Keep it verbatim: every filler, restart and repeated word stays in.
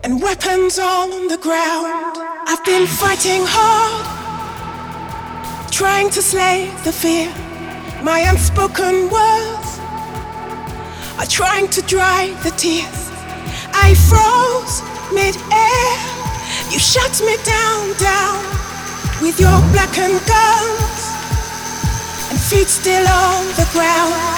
and weapons on the ground. I've been fighting hard, trying to slay the fear. My unspoken words are trying to dry the tears. I froze mid-air, you shut me down, down with your blackened guns and feet still on the ground.